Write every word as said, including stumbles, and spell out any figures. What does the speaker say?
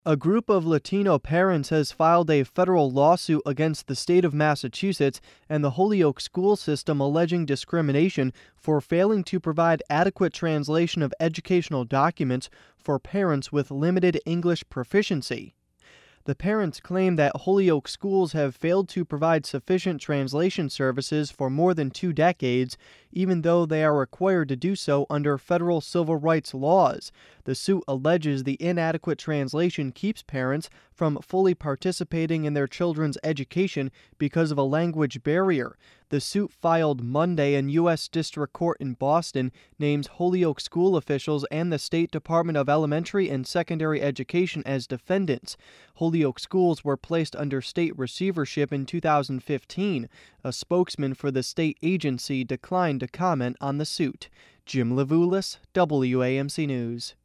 A group of Latino parents has filed a federal lawsuit against the state of Massachusetts and the Holyoke school system, alleging discrimination for failing to provide adequate translation of educational documents for parents with limited English proficiency. The parents claim that Holyoke schools have failed to provide sufficient translation services for more than two decades, even though they are required to do so under federal civil rights laws. The suit alleges the inadequate translation keeps parents from fully participating in their children's education because of a language barrier. The suit, filed Monday in U S District Court in Boston, names Holyoke school officials and the State Department of Elementary and Secondary Education as defendants. Holyoke schools were placed under state receivership in two thousand fifteen. A spokesman for the state agency declined to comment on the suit. Jim Levulis, W A M C News.